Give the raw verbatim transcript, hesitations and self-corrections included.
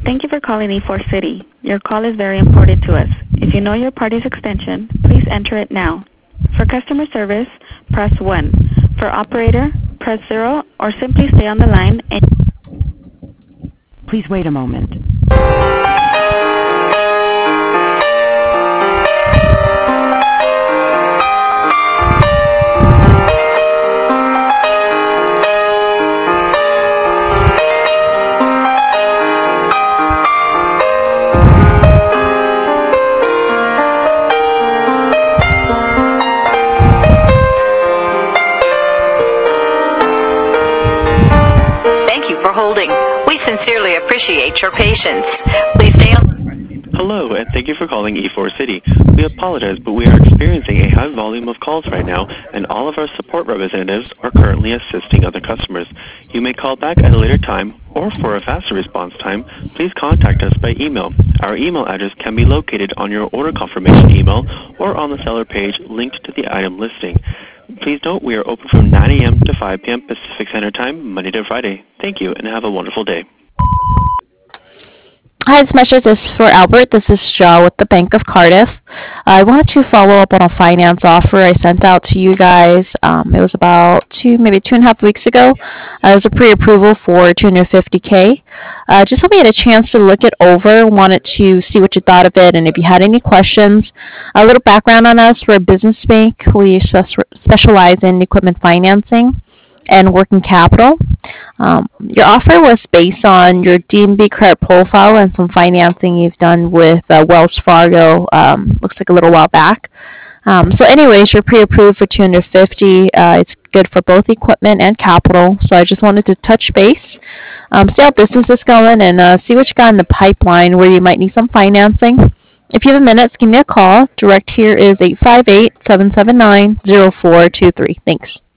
Thank you for calling E four City. Your call is very important to us. If you know your party's extension, please enter it now. For customer service, press one. For operator, press zero, or simply stay on the line and... Please wait a moment. Thank you for holding. We sincerely appreciate your patience. Please stay on. Hello, and thank you for calling E four City. We apologize, but we are experiencing a high volume of calls right now, and all of our support representatives are currently assisting other customers. You may call back at a later time, or for a faster response time, please contact us by email. Our email address can be located on your order confirmation email or on the seller page linked to the item listing. Please note we are open from nine A M to five P M Pacific Standard Time, Monday to Friday. Thank you, and have a wonderful day. Hi, it's Mesha. This is for Albert. This is Shaw with the Bank of Cardiff. I wanted to follow up on a finance offer I sent out to you guys. Um, it was about two, maybe two and a half weeks ago. Uh, it was a pre-approval for two hundred fifty K. Uh, just hope you had a chance to look it over. Wanted to see what you thought of it, and if you had any questions. A little background on us: we're a business bank. We spe- specialize in equipment financing and working capital. Um, your offer was based on your D N B credit profile and some financing you've done with uh, Wells Fargo. Um, looks like a little while back. Um, so, anyways, you're pre-approved for two hundred fifty. Uh, it's good for both equipment and capital. So, I just wanted to touch base, um, see how business is going, and uh, see what you got in the pipeline where you might need some financing. If you have a minute, give me a call. Direct here is eight five eight, seven seven nine, zero four two three. Thanks.